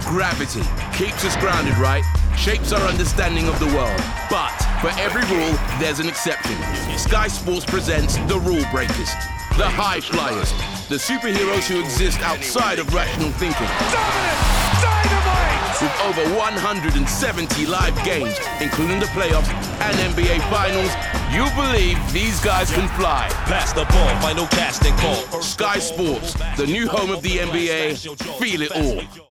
Gravity keeps us grounded, right? Shapes our understanding of the world. But for every rule, there's an exception. Sky Sports presents the Rule Breakers, the High Flyers, the superheroes who exist outside of rational thinking. Dominant! Dynamite! With over 170 live games, including the playoffs and NBA Finals, you believe these guys can fly. Pass the ball, final casting call. Sky Sports, the new home of the NBA. Feel it all.